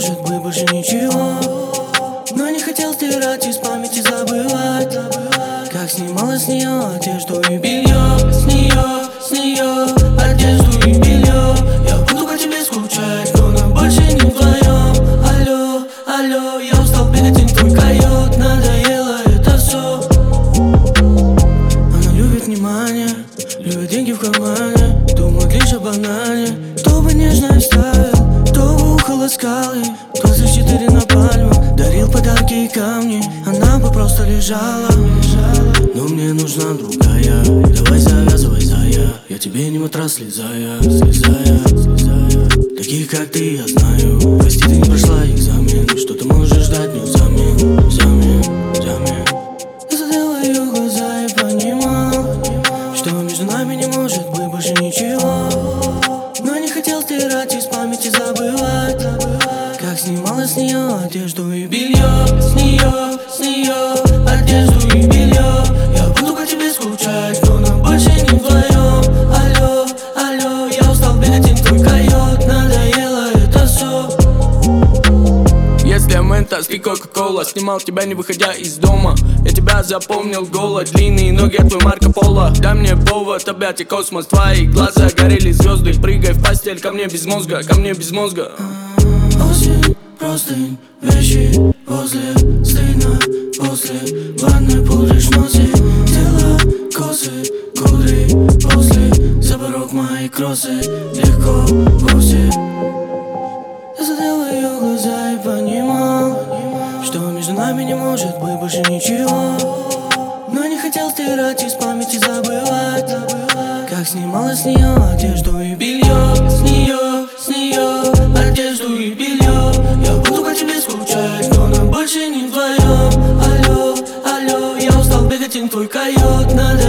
может быть больше ничего. Но не хотел стирать из памяти, забывать, как снимала с нее одежду и белье. С нее одежду и белье. Я буду по тебе скучать, но нам больше не вдвоем. Алло, алло, я устал бегать, и твой койот. Надоело это все. Она любит внимание, любит деньги в кармане, думает лишь о банане. Кто бы нежно оставил, кто бы ухо ласкал ей. 24 на пальмах, дарил подарки и камни. Она бы просто лежала. Но мне нужна другая. Давай завязывай, зая. Я тебе не матрас, слезая. Таких как ты я знаю. Прости, ты не прошла экзамен. Что ты можешь ждать мне взамен. Я смотрел в ее глаза и понимал, что между нами не может быть больше ничего. Но не хотел стирать из памяти, забывать, как снимала с нее одежду и белье. С нее одежду и белье. Я буду по тебе скучать, но нам больше не вдвоем. Алло, алло, я устал бегать, и твой койот. Надоело это все. Если ментос и кока-кола, снимал тебя не выходя из дома. Я тебя запомнил голо, длинные ноги, а твой Марко Поло. Дай мне повод, объятий космос, твои глаза горели звезды. Прыгай в постель ко мне без мозга, Осень, простынь, вещи возле. Стыдно после ванны, пудришь носы. Тело, косы, кудри после. За порог мои кроссы, легко вовсе. Я смотрел в ее глаза и понимал, что между нами не может быть больше ничего. Но не хотел стирать из памяти, забывать, как снимала с нее одежду и белье. С нее одежду и белье. Я буду по тебе скучать, но нам больше не вдвоем. Алло, алло, я устал бегать, и твой койот.